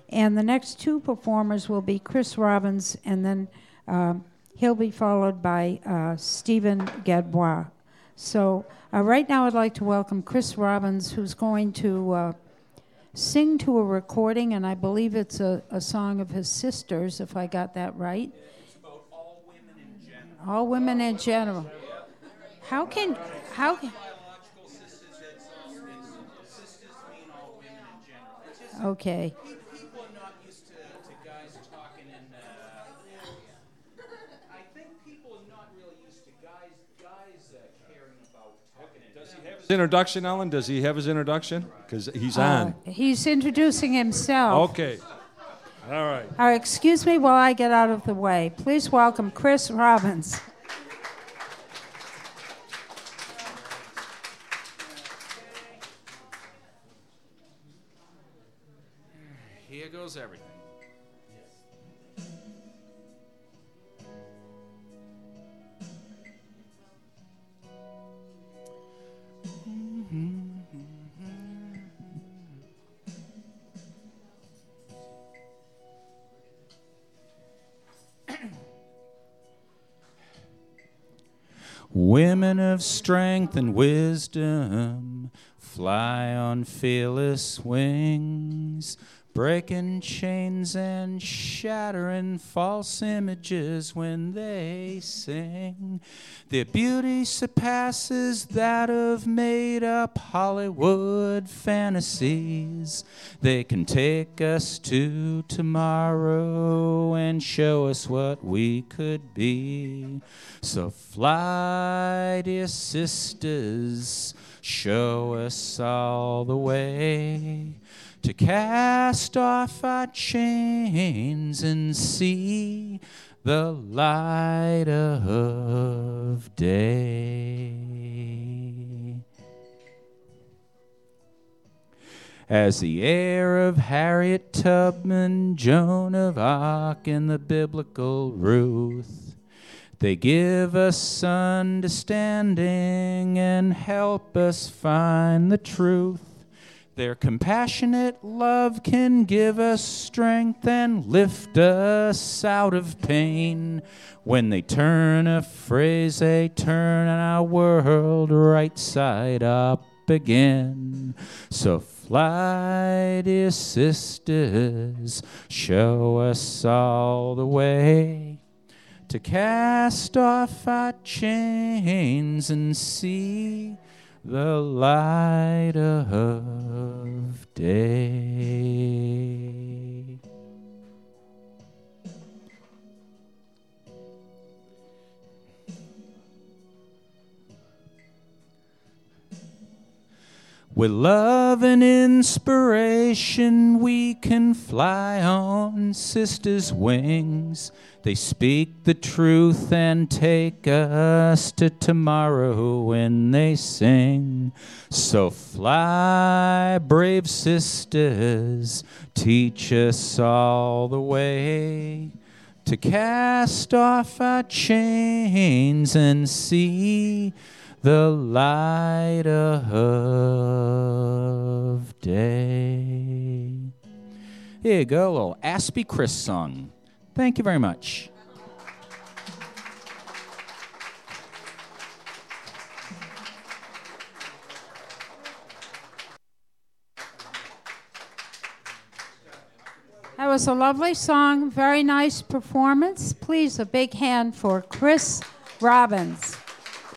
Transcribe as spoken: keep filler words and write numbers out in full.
And the next two performers will be Chris Robbins, and then um, he'll be followed by uh, Stephen Gadbois. So uh, right now I'd like to welcome Chris Robbins, who's going to uh, sing to a recording, and I believe it's a, a song of his sisters, if I got that right. It's about all women in general. All women in general. How can, how can... Biological sisters, it's all, it's, sisters mean all women in general. It's just, Okay. people are not used to, to guys talking in, uh, I think people are not really used to guys, guys uh, caring about talking in. Does he have his introduction, Ellen? Does he have his introduction? Because he's Uh, on. he's introducing himself. Okay. All right. All right, excuse me while I get out of the way. Please welcome Chris Robbins. Here goes everything. Women of strength and wisdom fly on fearless wings, breaking chains and shattering false images when they sing. Their beauty surpasses that of made-up Hollywood fantasies. They can take us to tomorrow and show us what we could be. So fly, dear sisters, show us all the way, to cast off our chains and see the light of day. As the heir of Harriet Tubman, Joan of Arc, and the biblical Ruth, they give us understanding and help us find the truth. Their compassionate love can give us strength and lift us out of pain. When they turn a phrase, they turn our world right side up again. So fly, dear sisters, show us all the way, to cast off our chains and see the light of day. With love and inspiration, we can fly on sisters' wings. They speak the truth and take us to tomorrow when they sing. So fly, brave sisters, teach us all the way, to cast off our chains and see the light of day. Here you go, a little Aspie Chris song. Thank you very much. That was a lovely song, very nice performance. Please, a big hand for Chris Robbins.